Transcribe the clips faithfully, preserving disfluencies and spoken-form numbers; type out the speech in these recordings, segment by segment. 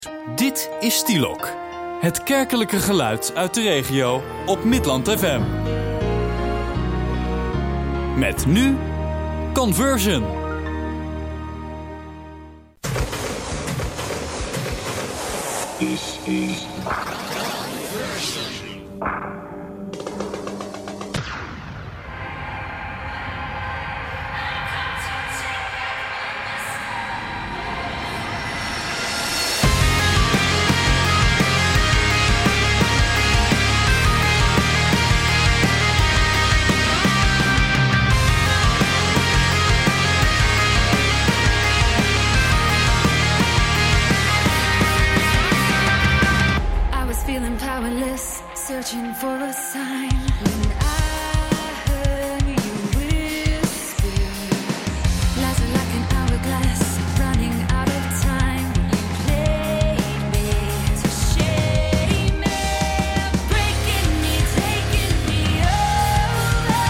Dit is Stielok, het kerkelijke geluid uit de regio op Midland F M. Met nu Conversion. This is searching for a sign when I heard you whisper, lies are like an hourglass running out of time. You played me to shame me, breaking me, taking me over.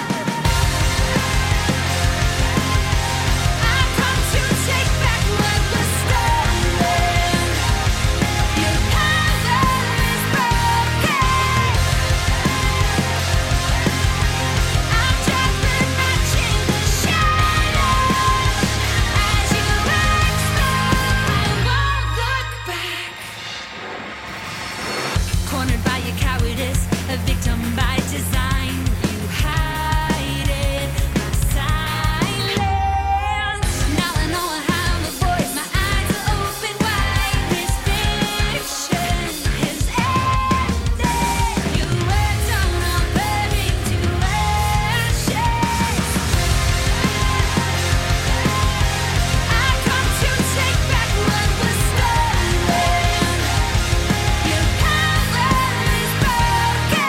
I come to take back what was stolen. Your power is broken. A victim by design, you hide in my silence. Now I know I have a voice, my eyes are open wide. This fiction is ended. Your words are now burning to ashes. I come to take back what was stolen. Your power is broken.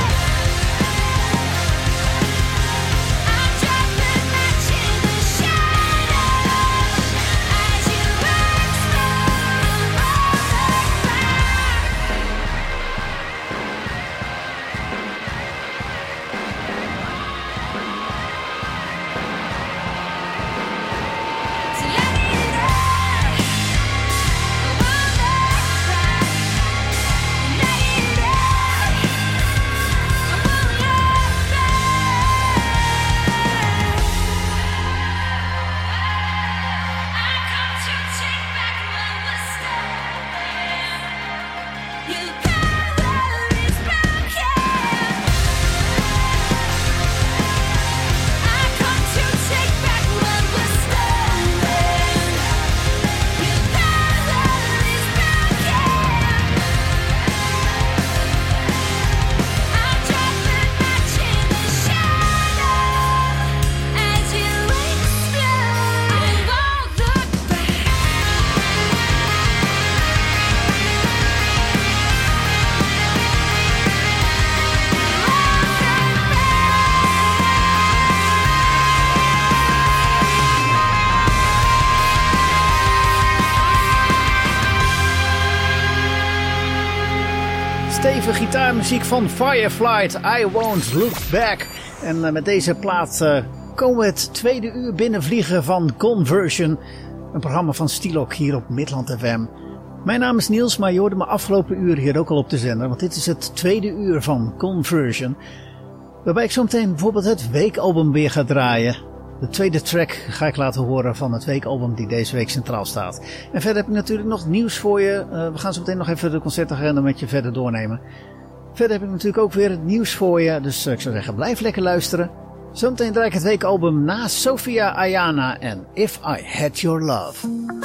Stevige gitaarmuziek van Fireflight, I Won't Look Back. En uh, met deze plaat uh, komen we het tweede uur binnenvliegen van Conversion. Een programma van Stielok hier op Midland F M. Mijn naam is Niels, maar je hoorde me afgelopen uur hier ook al op de zender. Want dit is het tweede uur van Conversion. Waarbij ik zo meteen bijvoorbeeld het weekalbum weer ga draaien. De tweede track ga ik laten horen van het weekalbum die deze week centraal staat. En verder heb ik natuurlijk nog nieuws voor je. Uh, we gaan zo meteen nog even de concertagenda met je verder doornemen. Verder heb ik natuurlijk ook weer het nieuws voor je. Dus uh, ik zou zeggen, blijf lekker luisteren. Zometeen draai ik het weekalbum na Sophia Ayana en If I Had Your Love.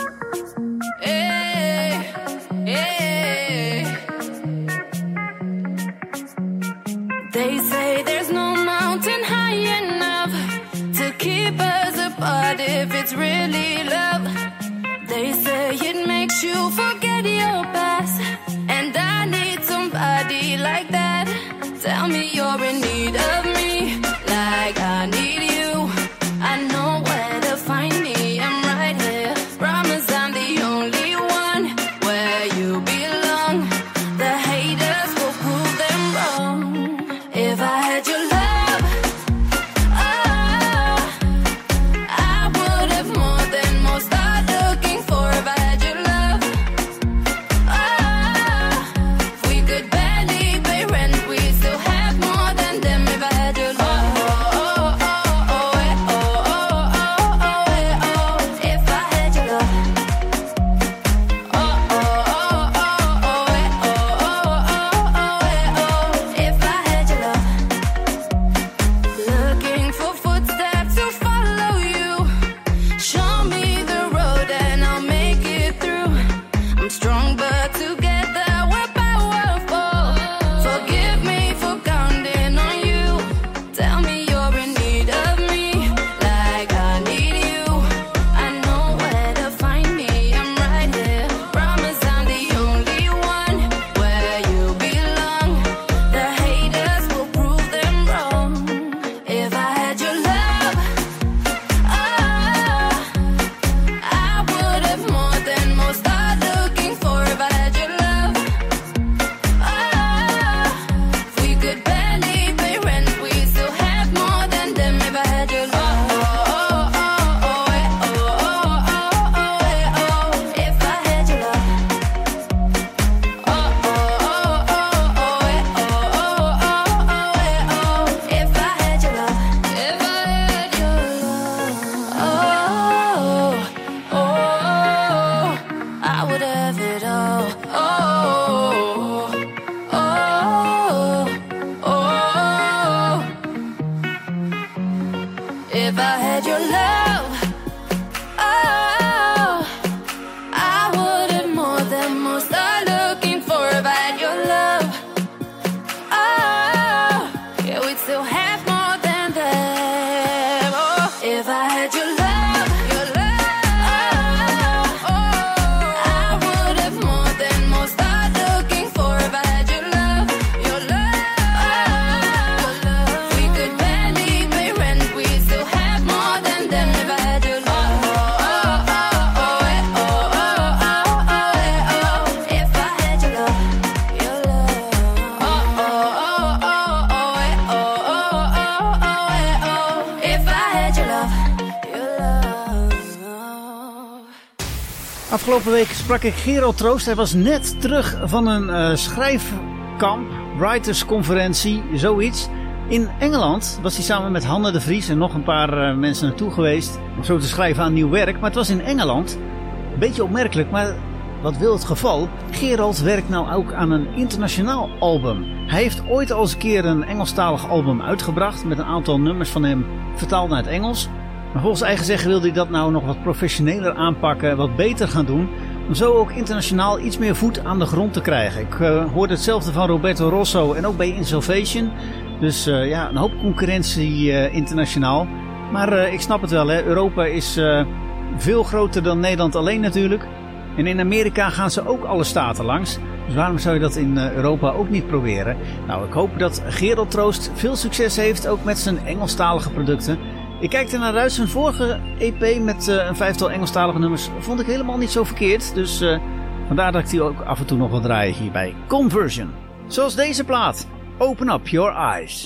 Hey, hey. They say there's no mountain high enough to keep us apart if it's really love. They say it makes you forget your past, and I need somebody like that. Tell me you're in need of me, like I need you. I know where to find me, I'm right here. Promise I'm the only one where you belong. The haters will prove them wrong. If I had your love, oh, I would have more than it all. Oh, oh, oh. If I had your love, oh, I would have more than most are looking for. If I had your love, oh, yeah, we'd still have more than them. Oh, if I had your love. Afgelopen week sprak ik Gerald Troost. Hij was net terug van een uh, schrijfkamp, writersconferentie, zoiets. In Engeland was hij samen met Hanne de Vries en nog een paar uh, mensen naartoe geweest. Om zo te schrijven aan nieuw werk. Maar het was in Engeland. Een beetje opmerkelijk, maar wat wil het geval? Gerald werkt nou ook aan een internationaal album. Hij heeft ooit al eens een keer een Engelstalig album uitgebracht. Met een aantal nummers van hem vertaald naar het Engels. Maar volgens eigen zeggen wilde hij dat nou nog wat professioneler aanpakken, wat beter gaan doen. Om zo ook internationaal iets meer voet aan de grond te krijgen. Ik uh, hoorde hetzelfde van Roberto Rosso en ook bij Insolvation. Dus uh, ja, een hoop concurrentie uh, internationaal. Maar uh, ik snap het wel, hè. Europa is uh, veel groter dan Nederland alleen natuurlijk. En in Amerika gaan ze ook alle staten langs. Dus waarom zou je dat in uh, Europa ook niet proberen? Nou, ik hoop dat Gerald Troost veel succes heeft, ook met zijn Engelstalige producten. Ik kijk er naar uit. Zijn vorige E P met uh, een vijftal Engelstalige nummers vond ik helemaal niet zo verkeerd. Dus uh, vandaar dat ik die ook af en toe nog wil draaien hier bij Conversion. Zoals deze plaat. Open Up Your Eyes.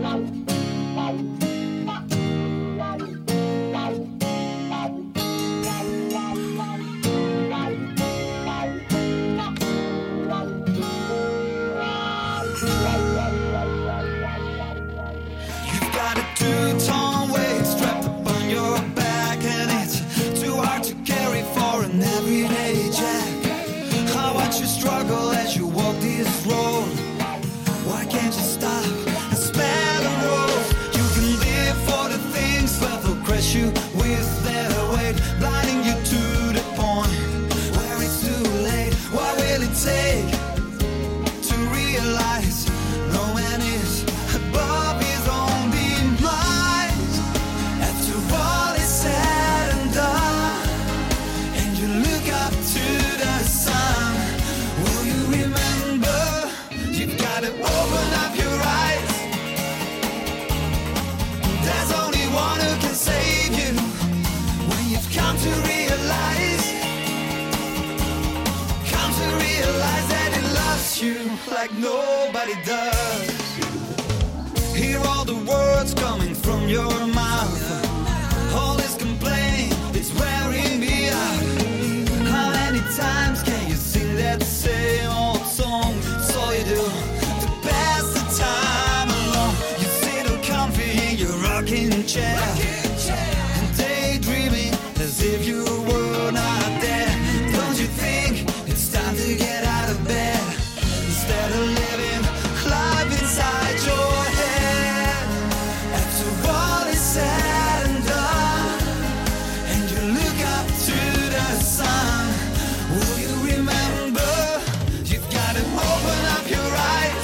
Like nobody does. Hear all the words coming from your mouth. All this complaint is wearing me out. How many times can you sing that same old song? It's all you do to pass the time along. You sit comfy in your rocking chair and daydreaming as if you were not there. Don't you think it's time to get out of bed? Instead of living life inside your head. After all is said and done, and you look up to the sun, will you remember? You've got to open up your eyes.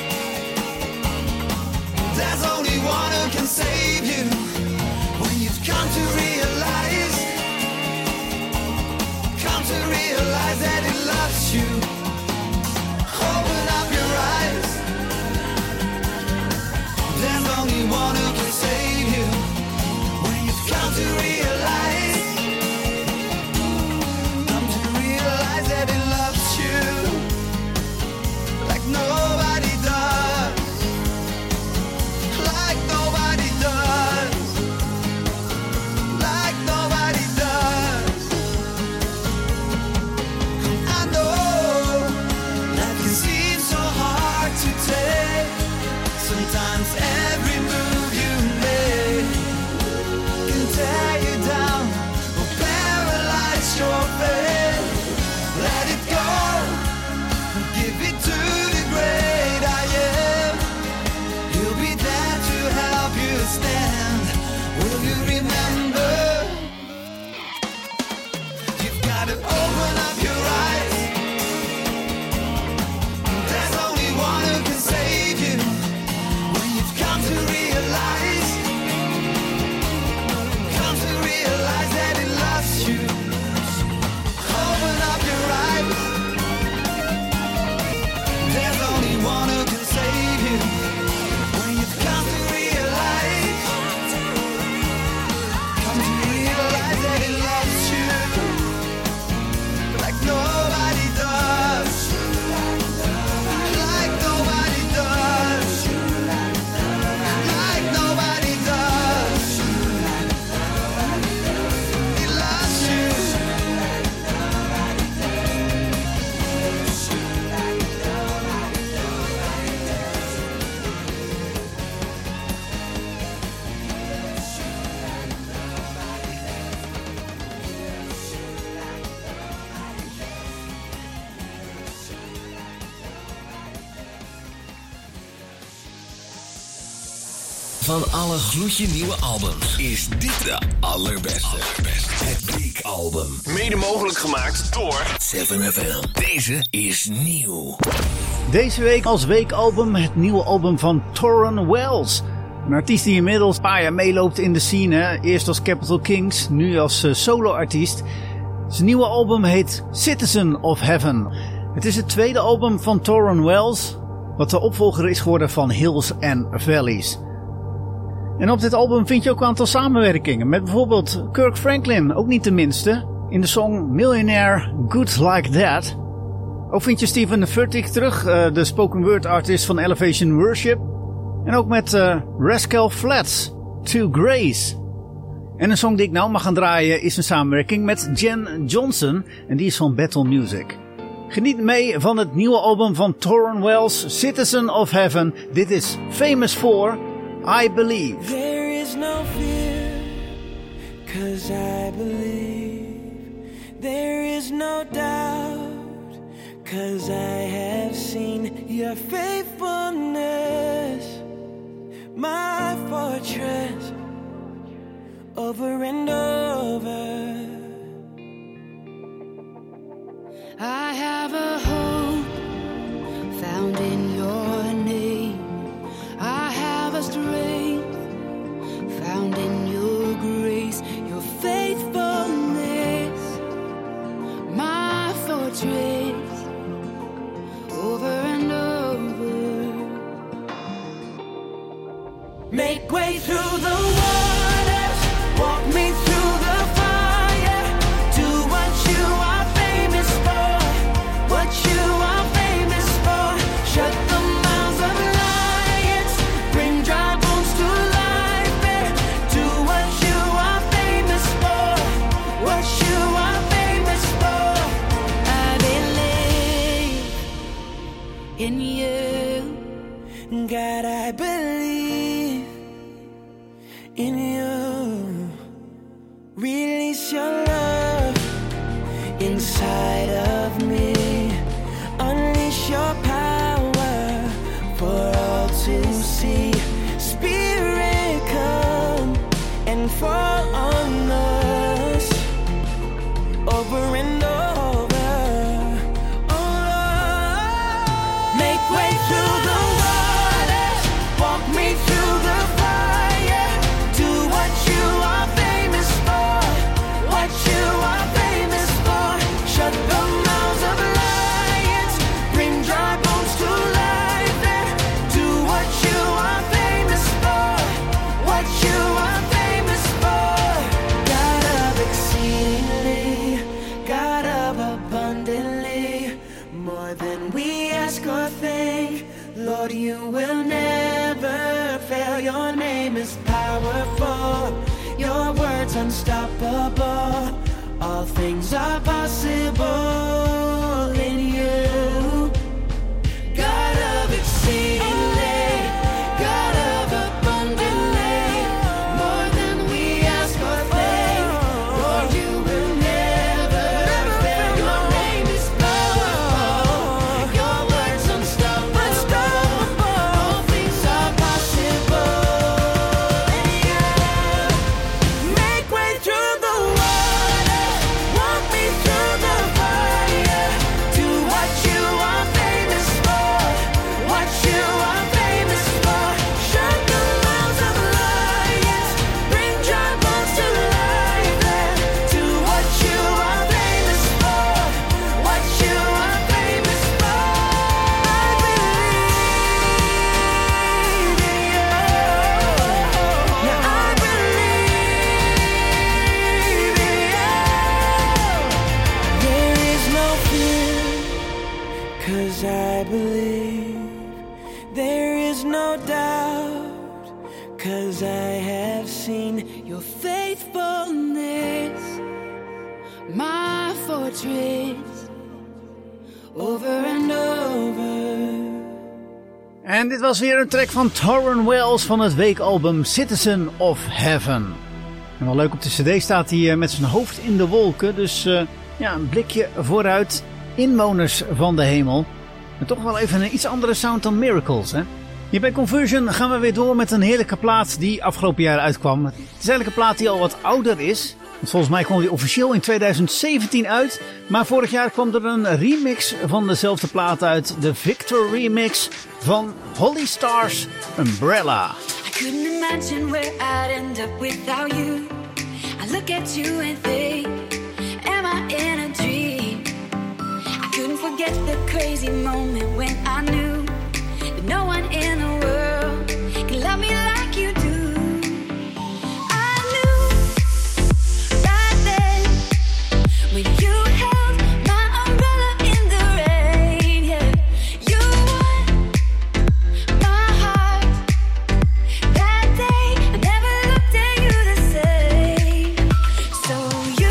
There's only one who can save you when you've come to realize, come to realize that it loves you. Open up your eyes. There's only one who can save you when you've come to realize, come to realize that it loves you like nobody does, like nobody does, like nobody does. I know. Van alle gloedje nieuwe albums is dit de allerbeste. allerbeste. Het weekalbum. Mede mogelijk gemaakt door zeven F M. Deze is nieuw. Deze week als weekalbum het nieuwe album van Tauren Wells. Een artiest die inmiddels een paar jaar meeloopt in de scene. Hè? Eerst als Capital Kings, nu als uh, solo-artiest. Zijn nieuwe album heet Citizen of Heaven. Het is het tweede album van Tauren Wells, wat de opvolger is geworden van Hills and Valleys. En op dit album vind je ook een aantal samenwerkingen met bijvoorbeeld Kirk Franklin, ook niet de minste, in de song Millionaire Good Like That. Ook vind je Stephen Furtick terug, uh, de spoken word artist van Elevation Worship. En ook met uh, Rascal Flatts, To Grace. En een song die ik nou mag gaan draaien is een samenwerking met Jen Johnson en die is van Battle Music. Geniet mee van het nieuwe album van Tauren Wells, Citizen of Heaven. Dit is Famous for I Believe. There is no fear, 'cause I believe. There is no doubt, 'cause I have seen your faithfulness. My fortress, over and over. I have a hope found in your name. I have a strength found in your grace, your faithfulness, my fortress, over and over. Make way through the waters, walk me through the fire. Do what you are famous for, what you are famous for. Shut the mouths of lions, bring dry bones to life there. Do what you are famous for, what you are famous for. I believe in you, God, I believe in you. Release your love inside of me. Unleash your power for all to see. Spirit, come and fall on us over and over. Oh, make way through the waters, walk me through the fire. Do what you are famous for, what you are famous for. Shut the mouths of lions, bring dry bones to life there. Do what you are famous for, what you are famous for. God of exceedingly, God of abundantly, more than we ask or think. Lord, you will never fail. Your name is powerful, your word's unstoppable. All things are possible in you. God of exceedingly, God of abundantly, more than we ask or think. Lord, you will never fail. Your name is powerful, your word's unstoppable. All things are possible in you. Make way through the water, walk me through the fire. Do what you are famous for, what you are famous for. Shut the mouths of lions, bring dry bones to life there. Do what you are famous for, what you are famous for. I believe in you. Yeah, I believe in you. There is no fear, 'cause I believe. There is no doubt, 'cause I have seen your faithfulness, my fortress, over and over. En dit was weer een track van Tauren Wells van het weekalbum Citizen of Heaven. En wel leuk, op de cd staat hij met zijn hoofd in de wolken. Dus uh, ja, een blikje vooruit. Inwoners van de hemel. Maar toch wel even een iets andere sound dan Miracles, hè? Hier bij Conversion gaan we weer door met een heerlijke plaat die afgelopen jaar uitkwam. Het is eigenlijk een plaat die al wat ouder is. Want volgens mij kwam die officieel in twintig zeventien uit. Maar vorig jaar kwam er een remix van dezelfde plaat uit. De Victor remix van Holly Stars, Umbrella. I couldn't imagine where I'd end up without you. I look at you and think, am I in a dream? I couldn't forget the crazy moment when I knew that no one in the world can love me like you do. I knew right then when you held my umbrella in the rain, yeah, you won my heart. That day I never looked at you the same. So you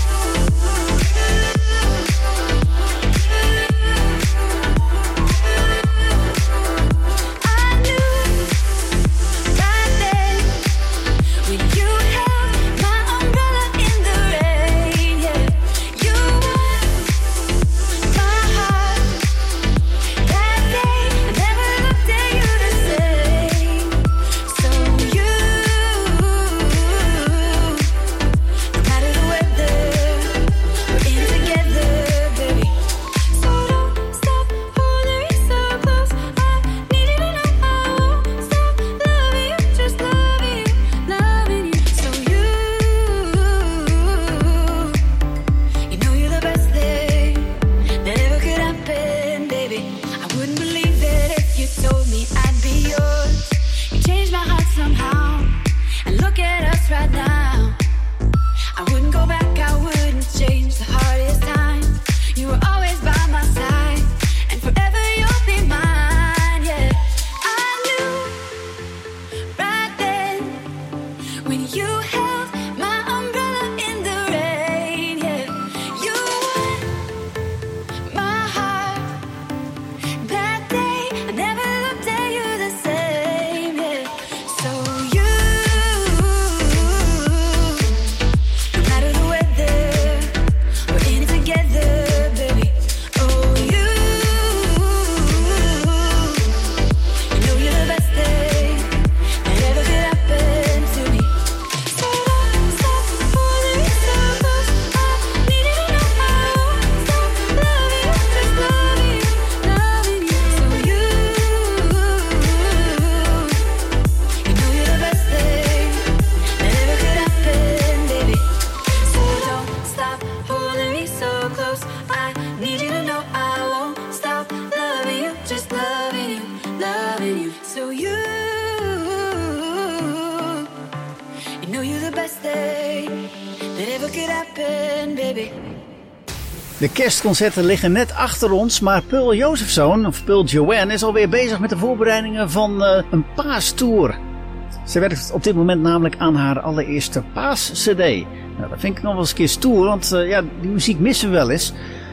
De kerstconcerten liggen net achter ons, maar Pearl Josephson, of Pearl Joanne, is alweer bezig met de voorbereidingen van uh, een paastour. Ze werkt op dit moment namelijk aan haar allereerste paas-cd. Nou, dat vind ik nog wel eens een keer stoer, want uh, ja, die muziek missen we wel eens.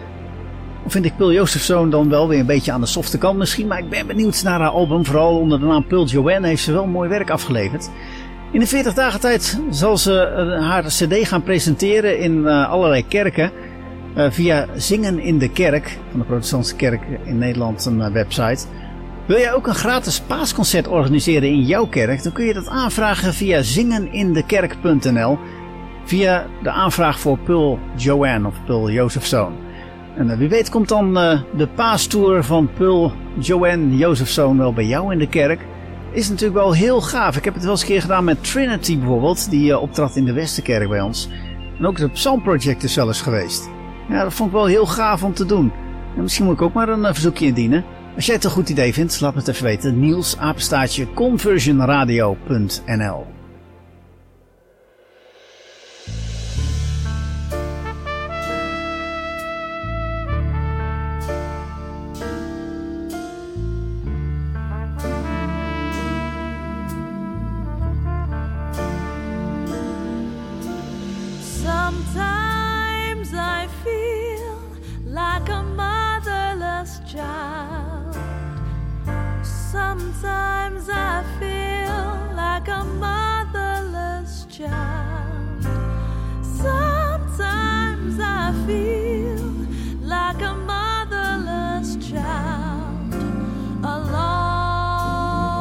Of vind ik Pearl Josephson dan wel weer een beetje aan de softe kant misschien, maar ik ben benieuwd naar haar album. Vooral onder de naam Pearl Joanne heeft ze wel mooi werk afgeleverd. In de veertig dagen tijd zal ze uh, haar cd gaan presenteren in uh, allerlei kerken. Uh, via Zingen in de Kerk, van de Protestantse Kerk in Nederland, een uh, website. Wil jij ook een gratis paasconcert organiseren in jouw kerk? Dan kun je dat aanvragen via zingenindekerk punt n l. Via de aanvraag voor Pearl Joanne of Pearl Josephson. En uh, wie weet komt dan uh, de paastour van Pearl Joanne Josephson wel bij jou in de kerk. Is natuurlijk wel heel gaaf. Ik heb het wel eens een keer gedaan met Trinity bijvoorbeeld. Die uh, optrad in de Westerkerk bij ons. En ook het Psalm Project is wel eens geweest. Ja, dat vond ik wel heel gaaf om te doen. En misschien moet ik ook maar een uh, verzoekje indienen. Als jij het een goed idee vindt, laat me het even weten. Niels, apenstaartje, conversionradio punt n l. Sometimes I feel like a motherless child. Sometimes I feel like a motherless child. Sometimes I feel like a motherless child alone.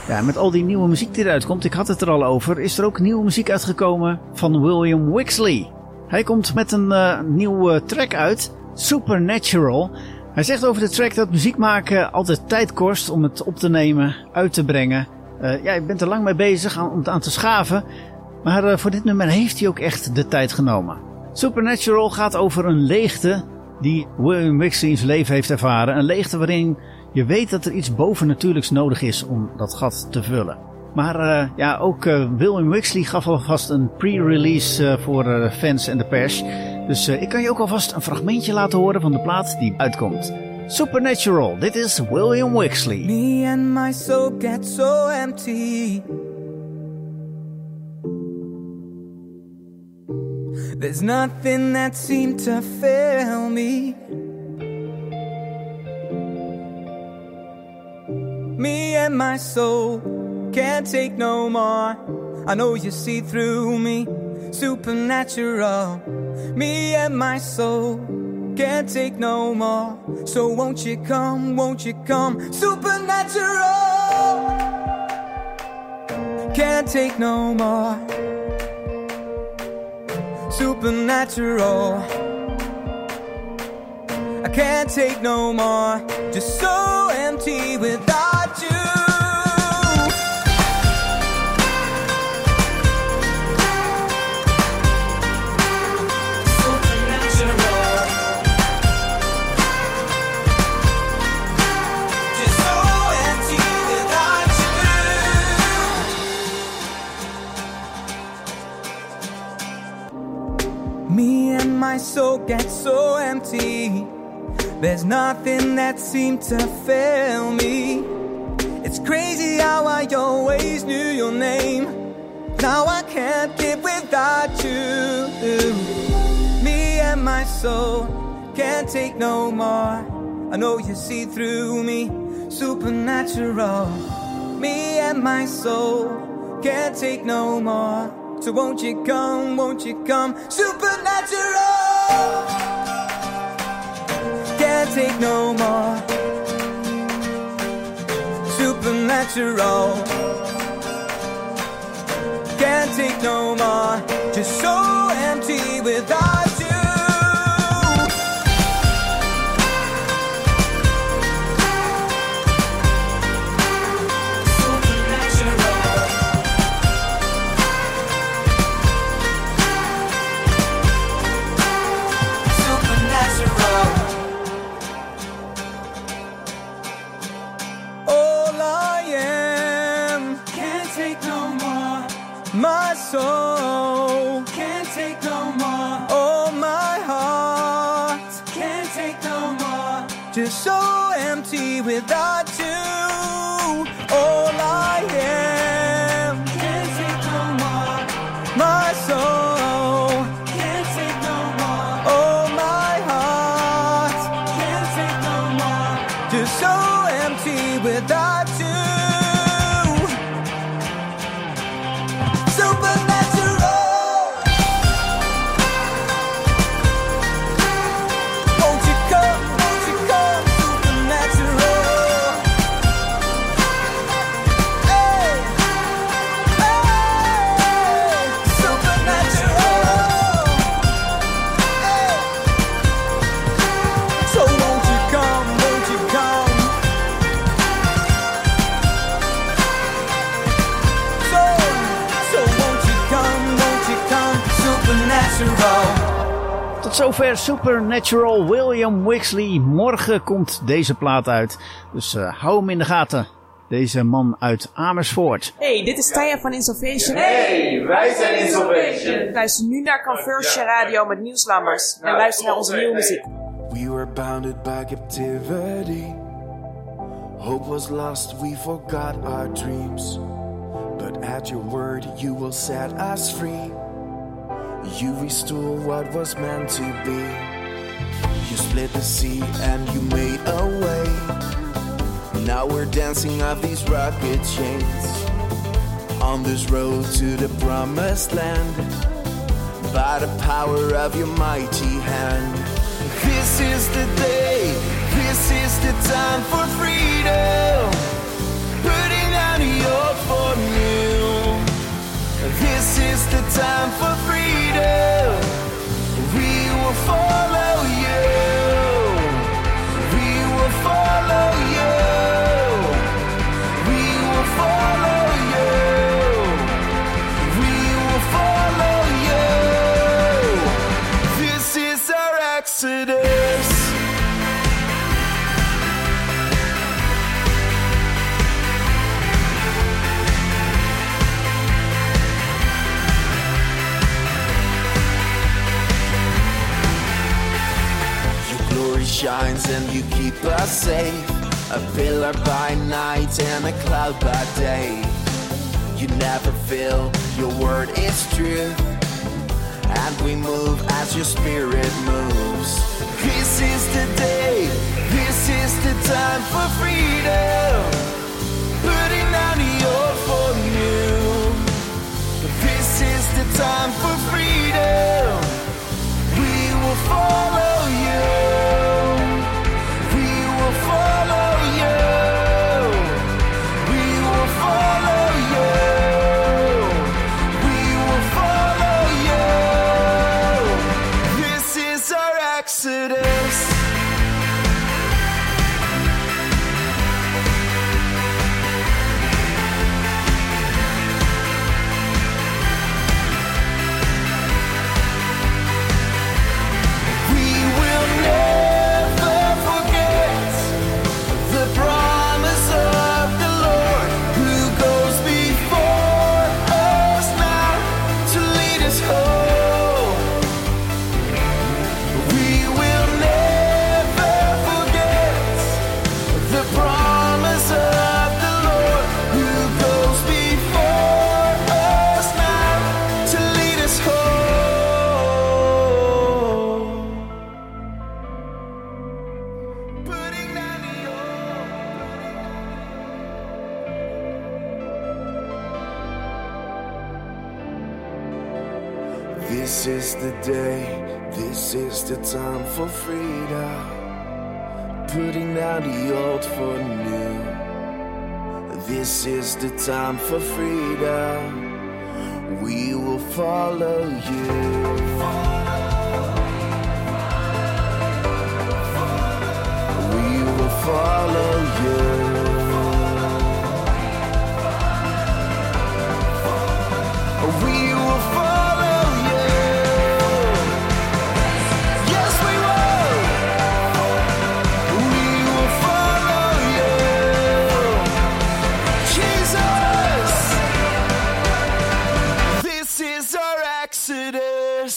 Ja, met al die nieuwe muziek die eruit komt, ik had het er al over, is er ook nieuwe muziek uitgekomen van William Wixley. Hij komt met een uh, nieuwe track uit, Supernatural. Hij zegt over de track dat muziek maken altijd tijd kost om het op te nemen, uit te brengen. Uh, ja, je bent er lang mee bezig aan, om het aan te schaven, maar uh, voor dit nummer heeft hij ook echt de tijd genomen. Supernatural gaat over een leegte die William Wixley in zijn leven heeft ervaren. Een leegte waarin je weet dat er iets bovennatuurlijks nodig is om dat gat te vullen. Maar uh, ja, ook uh, William Wixley gaf alvast een pre-release uh, voor uh, fans en de pers. Dus uh, ik kan je ook alvast een fragmentje laten horen van de plaat die uitkomt. Supernatural, dit is William Wixley. Me and my soul get so empty. There's nothing that seemed to fill me. Me and my soul can't take no more. I know you see through me. Supernatural. Me and my soul can't take no more. So won't you come, won't you come? Supernatural. Can't take no more. Supernatural. I can't take no more. Just so empty without you. Supernatural. Just so empty without you. Me and my soul get so empty. There's nothing that seemed to fill me. It's crazy how I always knew your name. Now I can't live without you. Me and my soul can't take no more. I know you see through me. Supernatural. Me and my soul can't take no more. So won't you come, won't you come? Supernatural. Can't take no more. Supernatural. Can't take no more. Just so empty without you. Supernatural. Supernatural. My soul can't take no more. Oh, my heart can't take no more. Just so empty without you. All I am can't take no more. My soul can't take no more. Oh, my heart can't take no more. Just so empty without you. Tot zover Supernatural, William Wixley. Morgen komt deze plaat uit. Dus uh, hou hem in de gaten. Deze man uit Amersfoort. Hey, dit is Taya van Insolvation. Hey, wij zijn Insolvation. Luister nu naar Conversion Radio met Niels Lammers. En luister naar onze nieuwe muziek. We were bounded by captivity. Hope was lost, we forgot our dreams. But at your word, you will set us free. You restore what was meant to be. You split the sea and you made a way. Now we're dancing off these rugged chains. On this road to the promised land. By the power of your mighty hand. This is the day. This is the time for freedom. Putting down your and you keep us safe. A pillar by night and a cloud by day. You never fail, your word is true. And we move as your spirit moves. This is the day, this is the time for freedom. Putting down the old for new. This is the time for freedom. We will follow you. We will follow you. We will follow you. We will follow you. This is our exodus. This is the day, this is the time for freedom. Putting down the old for new. This is the time for freedom. We will follow you. We will follow you. We will follow you. Yes, we will. We will follow you. Jesus, this is our exodus.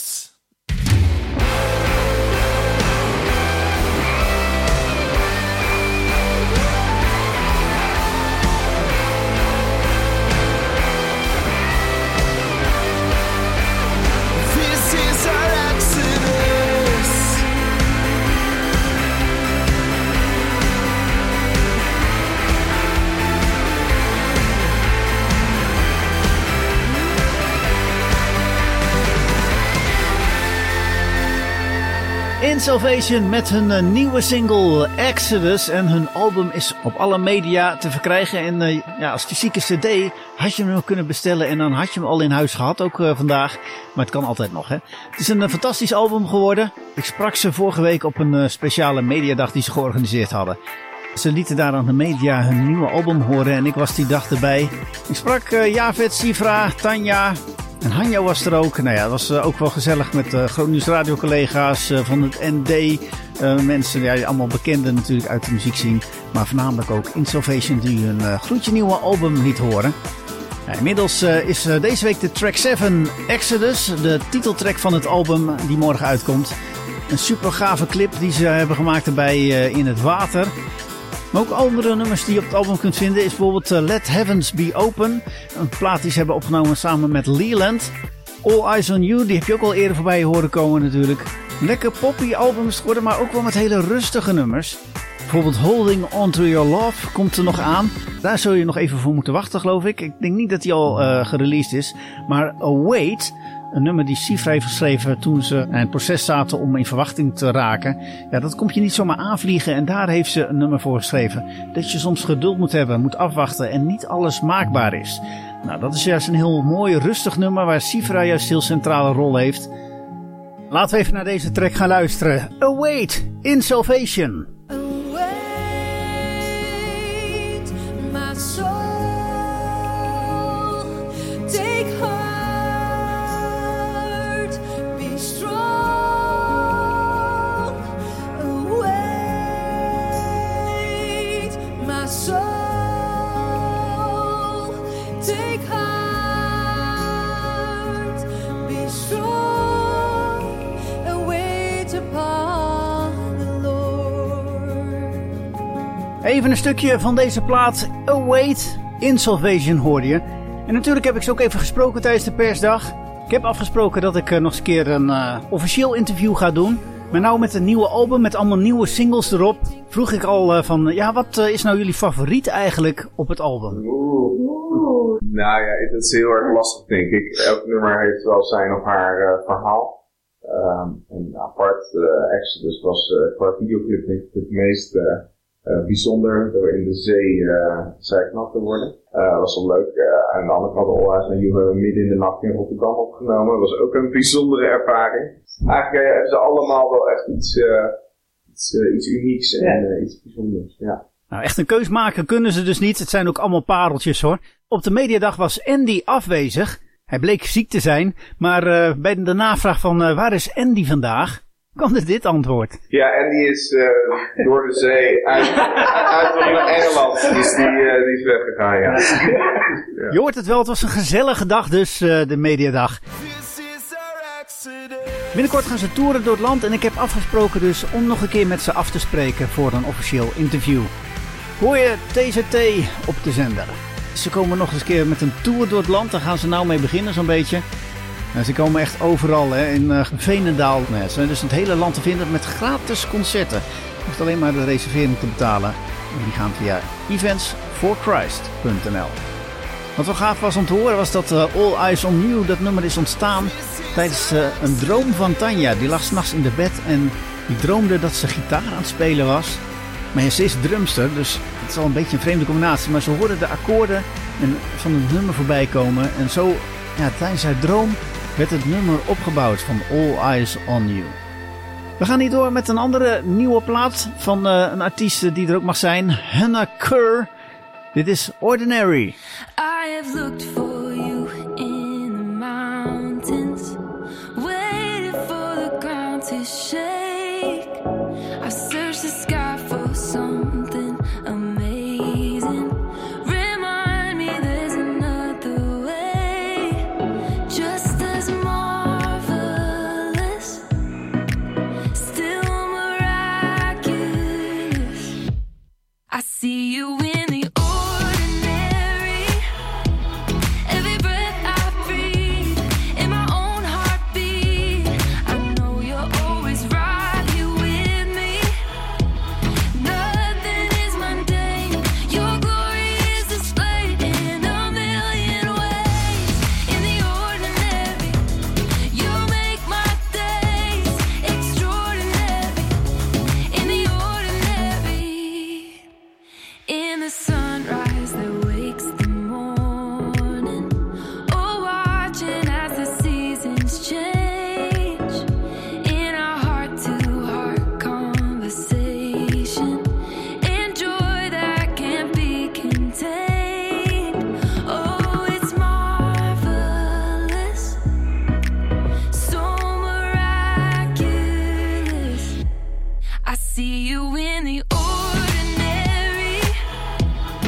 In Salvation met hun uh, nieuwe single Exodus. En hun album is op alle media te verkrijgen. En uh, ja, als fysieke cd had je hem nog kunnen bestellen. En dan had je hem al in huis gehad, ook uh, vandaag. Maar het kan altijd nog, hè. Het is een uh, fantastisch album geworden. Ik sprak ze vorige week op een uh, speciale mediadag die ze georganiseerd hadden. Ze lieten daar aan de media hun nieuwe album horen. En ik was die dag erbij. Ik sprak uh, Javed, Sifra, Tanja... En Hanjo was er ook. Nou ja, het was uh, ook wel gezellig met uh, GrootNieuws Radio collega's uh, van het N D. Uh, mensen, ja, allemaal bekenden natuurlijk uit de muziekscene. Maar voornamelijk ook In Salvation die een uh, gloedje nieuwe album liet horen. Ja, inmiddels uh, is uh, deze week de track zeven Exodus. De titeltrack van het album die morgen uitkomt. Een super gave clip die ze hebben gemaakt erbij uh, in het water. Maar ook andere nummers die je op het album kunt vinden is bijvoorbeeld uh, Let Heavens Be Open. Een plaat die ze hebben opgenomen samen met Leland. All Eyes On You, die heb je ook al eerder voorbij horen komen natuurlijk. Lekker poppy albums geworden, maar ook wel met hele rustige nummers. Bijvoorbeeld Holding On To Your Love komt er nog aan. Daar zul je nog even voor moeten wachten, geloof ik. Ik denk niet dat die al uh, gereleased is. Maar Await, een nummer die Sifra heeft geschreven toen ze in het proces zaten om in verwachting te raken. Ja, dat komt je niet zomaar aanvliegen en daar heeft ze een nummer voor geschreven. Dat je soms geduld moet hebben, moet afwachten en niet alles maakbaar is. Nou, dat is juist een heel mooi, rustig nummer waar Sifra juist heel centrale rol heeft. Laten we even naar deze track gaan luisteren. Await, In Salvation. Await, my soul, take heart, be strong. Await, my soul, take heart, be strong, and wait upon the Lord. even een stukje van deze plaat. Await, In Salvation hoorde je. En natuurlijk heb ik ze ook even gesproken tijdens de persdag. Ik heb afgesproken dat ik uh, nog eens een keer een uh, officieel interview ga doen. Maar nou met een nieuwe album, met allemaal nieuwe singles erop, vroeg ik al uh, van, ja, wat uh, is nou jullie favoriet eigenlijk op het album? Oeh. Oeh. Nou ja, het is heel erg lastig, denk ik. Elk nummer heeft wel zijn of haar uh, verhaal. Um, en apart, uh, Exodus was uh, qua videoclip denk ik het meest uh, uh, bijzonder, door in de zee uh, zijknat te worden. Dat uh, was wel leuk. Uh, aan de andere kant, All Eyes on You hebben we midden in de nacht in Rotterdam opgenomen. Dat was ook een bijzondere ervaring. Eigenlijk uh, hebben ze allemaal wel echt iets, uh, iets, uh, iets unieks en ja. uh, iets bijzonders. Ja. Nou, echt een keus maken kunnen ze dus niet. Het zijn ook allemaal pareltjes hoor. Op de mediadag was Andy afwezig. Hij bleek ziek te zijn, maar uh, bij de navraag van uh, waar is Andy vandaag, kwam er dit antwoord. Ja, Andy is uh, door de zee uit, uit Engeland, dus die, uh, die is weggegaan, ja. Ja. Je hoort het wel, het was een gezellige dag dus, uh, de mediadag. Binnenkort gaan ze toeren door het land en ik heb afgesproken dus om nog een keer met ze af te spreken voor een officieel interview. Hoor je T Z T op de zender. Ze komen nog eens een keer met een tour door het land. Daar gaan ze nou mee beginnen zo'n beetje. Nou, ze komen echt overal hè. In uh, Veenendaal. Nou, ze zijn dus in het hele land te vinden met gratis concerten. Je hoeft alleen maar de reservering te betalen. En die gaan via events for christ punt n l. Wat wel gaaf was om te horen was dat uh, All Eyes on You, dat nummer is ontstaan tijdens uh, een droom van Tanja. Die lag 's nachts in de bed en die droomde dat ze gitaar aan het spelen was. Maar ja, ze is drumster, dus het is al een beetje een vreemde combinatie. Maar ze hoorde de akkoorden van het nummer voorbij komen. En zo, ja, tijdens haar droom werd het nummer opgebouwd van All Eyes on You. We gaan hier door met een andere nieuwe plaat van uh, een artiest die er ook mag zijn. Hannah Kerr. Dit is Ordinary. I have looked for you in the mountains, waited for the ground to shake. I searched the sky for something amazing. Remind me there's another way, just as marvelous, still miraculous. I see you in the ordinary, every breath I breathe, in my own heartbeat. I know you're always right here with me. Nothing is mundane, your glory is displayed in a million ways. In the ordinary, you make my days extraordinary. In the ordinary, in the sunrise that wakes the morning, oh, watching as the seasons change. In our heart-to-heart conversation, in joy that can't be contained. Oh, it's marvelous, so miraculous. I see you in the ordinary,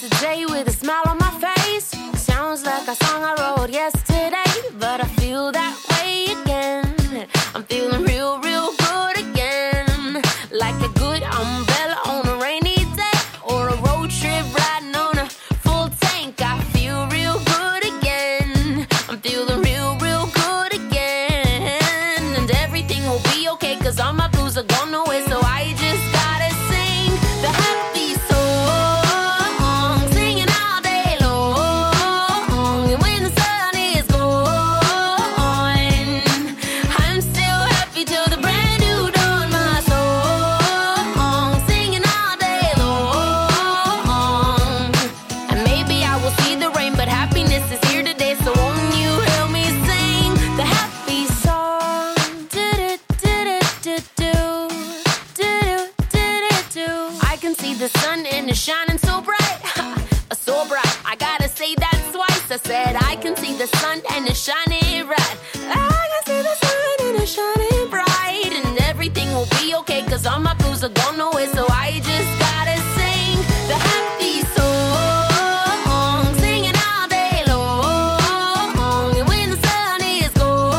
today with a smile on my face. Sounds like a song I wrote yesterday, but I feel that way again. I'm feeling real, real good again. Like a good umbrella on a rainy day, or a road trip riding on a full tank. I feel real good again. I'm feeling real, real good again. And everything will be okay, cause all my blues are gone away. So I just gotta sing the happy song, singing all day long. And when the sun is gone, I'm still happy till the brand new dawn. My song, singing all day long. And maybe I will see the rain, but happiness is here today. So won't you help me sing the happy song? Do-do-do-do-do-do. Do-do-do-do-do. I can see the sun and it's shining so bright. So bright, I gotta say that twice. I said I can see the sun and it's shining bright. I can see the sun and it's shining bright. And everything will be okay, cause all my blues are gone away. So I just gotta sing the happy song, singing all day long. And when the sun is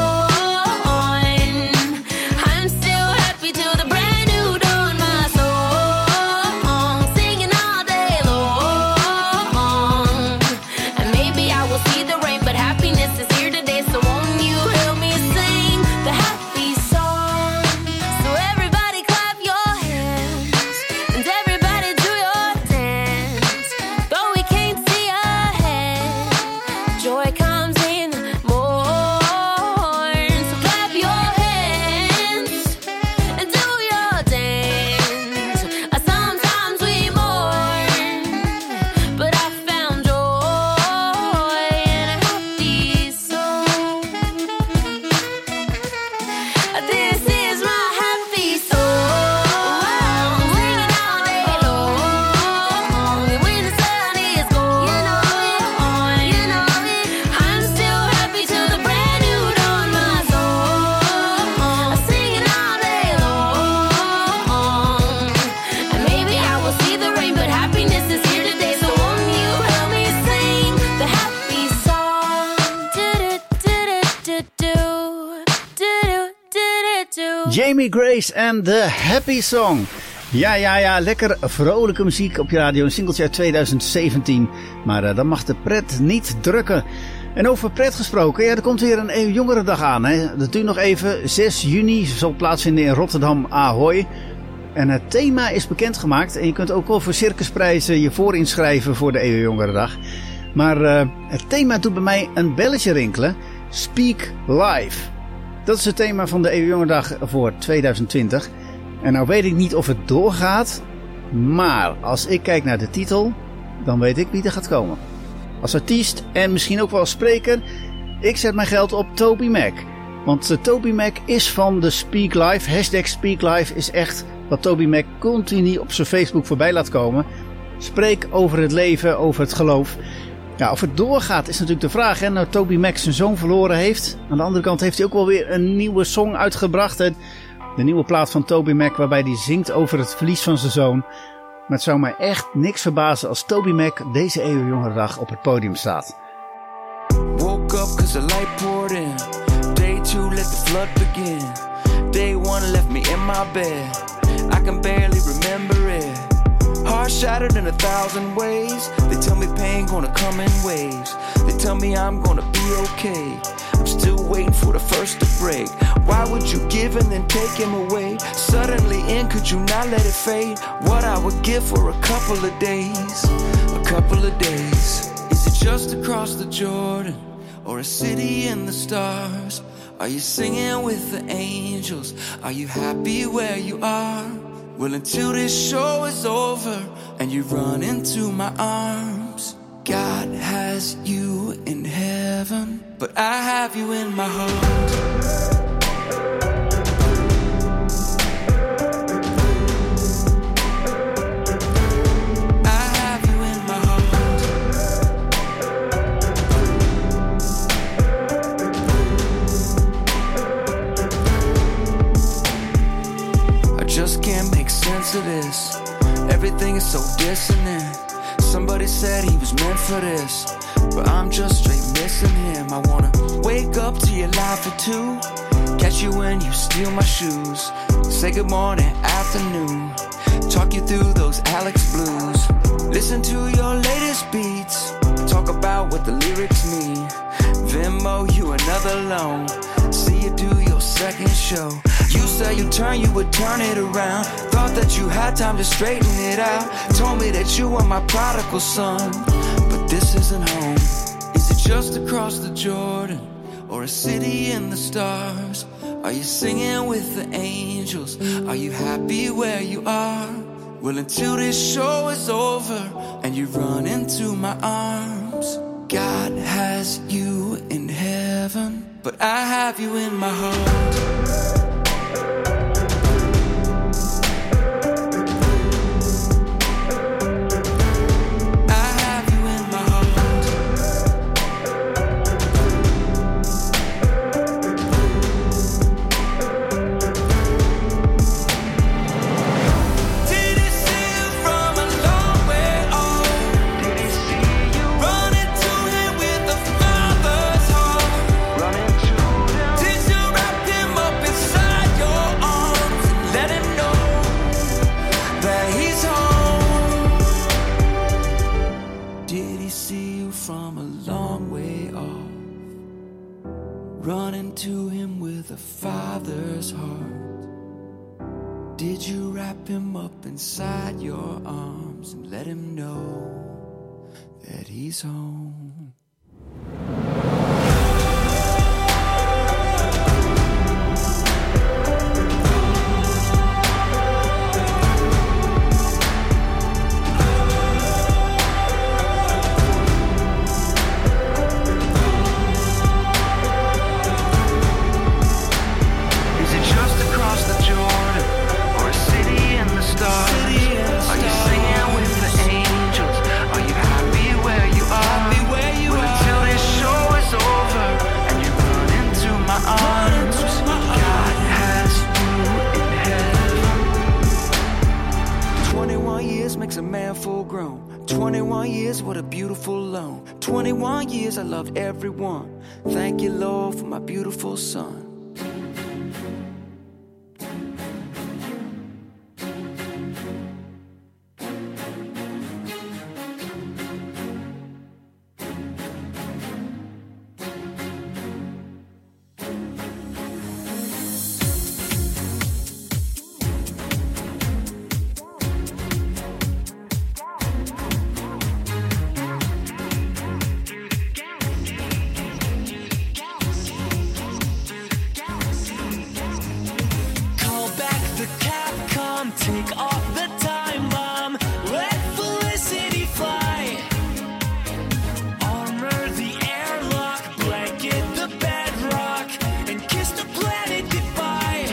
gone, I'm still happy till the brand new dawn. My song, singing all day long. And maybe I will see the rain, but happiness is here today. So won't you help me sing the happy song? So everybody clap your hands, and everybody do your dance. Though we can't see ahead, joy comes in the morn. So clap your hands and do your dance. Sometimes we mourn, but I found joy in a happy song. This is my happy song, singing all day long. And when the sun is gone, you know it, you know it, I'm still happy till the brand new dawn. My song, singing all day long. And maybe I will see the rain, but happiness is here today. So won't you help me sing the happy song? Do-do-do-do-do-do. Do-do-do-do-do. Jamie Grace en The Happy Song. Ja, ja, ja, lekker vrolijke muziek op je radio. Een singeltje uit tweeduizend zeventien. Maar uh, dan mag de pret niet drukken. En over pret gesproken, ja, er komt weer een E U Jongerendag aan. Hè. Dat duurt nog even. zes juni zal plaatsvinden in Rotterdam Ahoy. En het thema is bekendgemaakt. En je kunt ook wel voor circusprijzen je voorinschrijven voor de E U Jongerendag. Maar uh, het thema doet bij mij een belletje rinkelen. Speak Live. Dat is het thema van de E U Jongerendag voor tweeduizend twintig. En nou weet ik niet of het doorgaat. Maar als ik kijk naar de titel, dan weet ik wie er gaat komen. Als artiest en misschien ook wel als spreker. Ik zet mijn geld op Toby Mac. Want uh, Toby Mac is van de Speak Live. Hashtag Speak Live is echt wat Toby Mac continu op zijn Facebook voorbij laat komen. Spreek over het leven, over het geloof. Ja, of het doorgaat is natuurlijk de vraag. Hè? Nou, Toby Mac zijn zoon verloren heeft. Aan de andere kant heeft hij ook wel weer een nieuwe song uitgebracht. Hè? De nieuwe plaat van Toby Mac waarbij hij zingt over het verlies van zijn zoon. Maar het zou mij echt niks verbazen als Toby Mac deze E U Jongerendag op het podium staat. Woke up cause the light poured in. Day two let the flood begin. Day one left me in my bed. I can barely remember it. Heart shattered in a thousand ways. They tell me pain gonna come in waves. They tell me I'm gonna be okay. I'm still waiting for the first to break. Why would you give and then take him away? Suddenly in, could you not let it fade? What I would give for a couple of days. A couple of days. Is it just across the Jordan? Or a city in the stars? Are you singing with the angels? Are you happy where you are? Well, until this show is over and you run into my arms, God has you in heaven, but I have you in my heart. Of this. Everything is so dissonant. Somebody said he was meant for this, but I'm just straight missing him. I wanna wake up to your life at two, catch you when you steal my shoes, say good morning, afternoon, talk you through those Alex blues, listen to your latest beats, talk about what the lyrics mean, Venmo you another loan, see you do your second show. You say you turn, you would turn it around, thought that you had time to straighten it out, told me that you were my prodigal son, but this isn't home. Is it just across the Jordan, or a city in the stars? Are you singing with the angels? Are you happy where you are? Well, until this show is over and you run into my arms, God has you in heaven, but I have you in my heart. Running to him with a father's heart. Did you wrap him up inside your arms and let him know that he's home? Makes a man full grown. twenty-one years, what a beautiful loan. twenty-one years, I loved everyone. Thank you, Lord, for my beautiful son. Take off the time bomb, let Felicity fly. Armor the airlock, blanket the bedrock, and kiss the planet goodbye.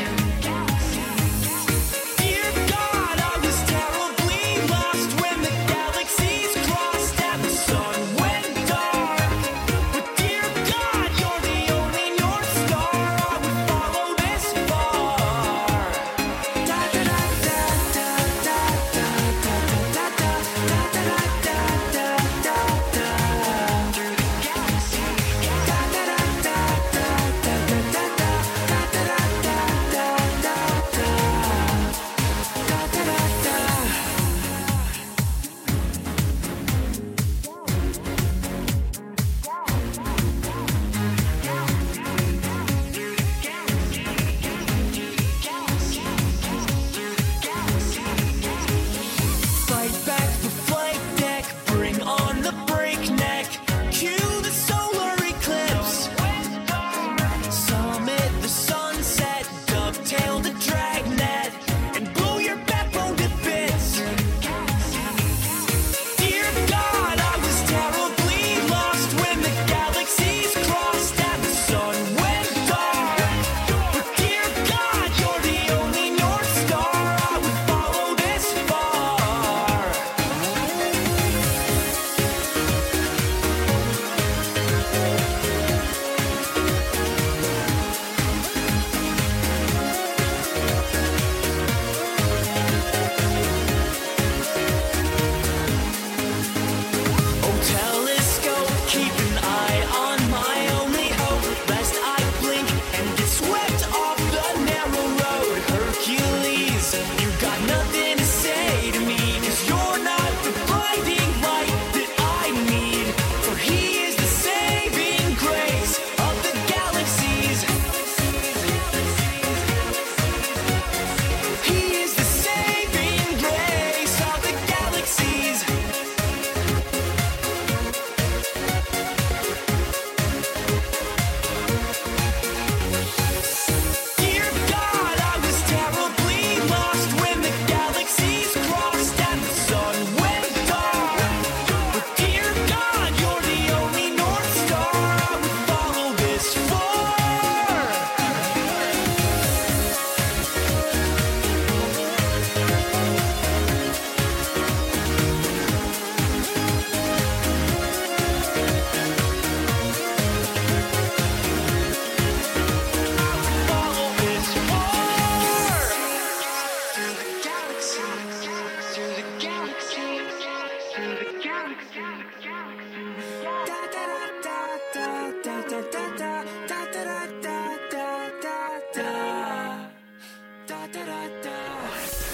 Dear God, I was terribly lost when the galaxies crossed and the sun went dark. But dear God, you're the only North Star I would follow this far. Da, da, da, da, da.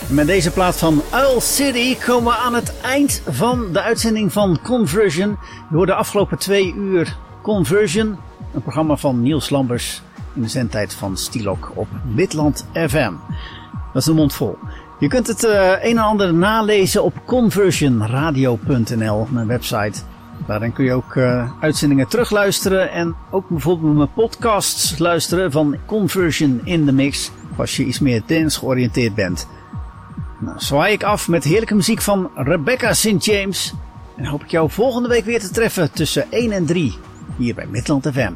Met deze plaat van Owl City komen we aan het eind van de uitzending van Conversion. Je hoorde de afgelopen twee uur Conversion, een programma van Niels Lambers in de zendtijd van Stilok op Midland F M. Dat is de mond vol. Je kunt het uh, een en ander nalezen op conversion radio punt n l, mijn website. Daarin kun je ook uh, uitzendingen terugluisteren en ook bijvoorbeeld mijn podcasts luisteren van Conversion in the Mix, als je iets meer dance georiënteerd bent. Nou, zwaai ik af met heerlijke muziek van Rebecca Saint James en hoop ik jou volgende week weer te treffen tussen één en drie hier bij Midland F M.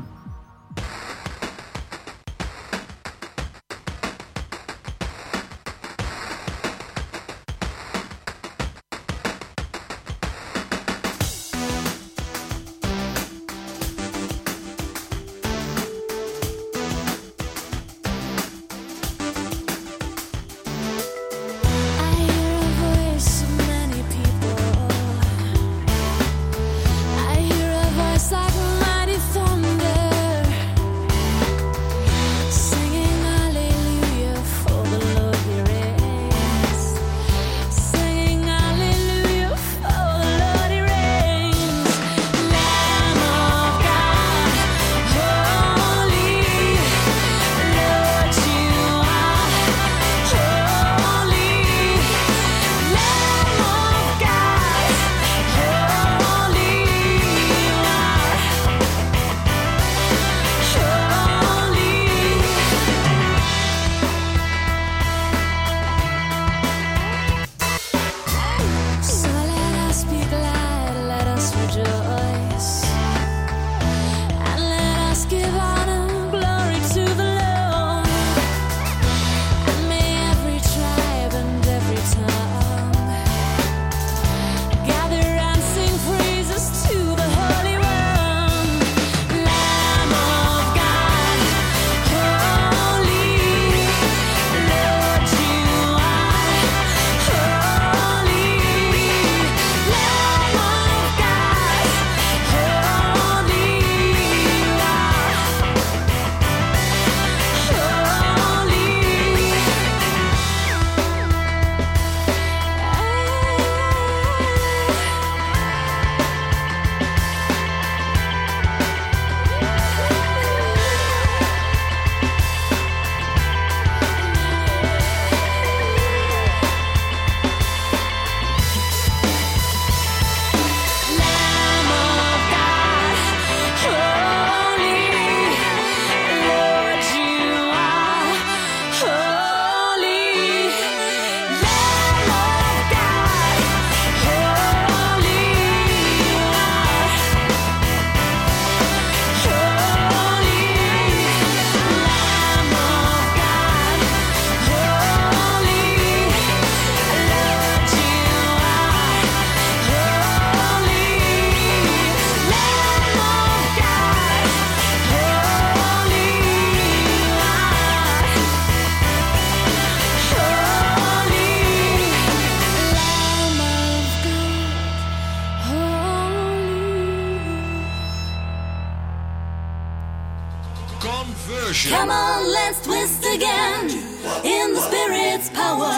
Come on, let's twist again in the spirit's power.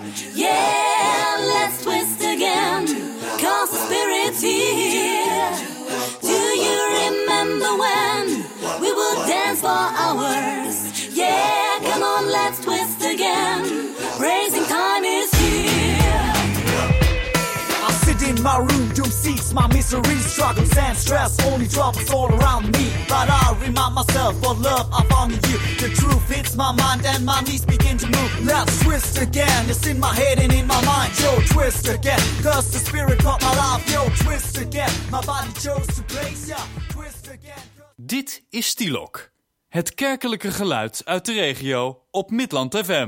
Yeah, let's twist again, cause the spirit's here. Do you remember when we would dance for hours? Yeah, come on, let's twist again, praising time is here. I sit in my room, doom seats my misery, struggles and stress, only troubles all around me. But I remind myself what love I found in you. The truth hits my mind and my knees begin to move. Let's twist again, it's in my head and in my mind. Yo, twist again, cause the spirit caught my life. Yo, twist again, my body chose to place. Yeah, twist again. Dit is Stilok, het kerkelijke geluid uit de regio op Midland F M.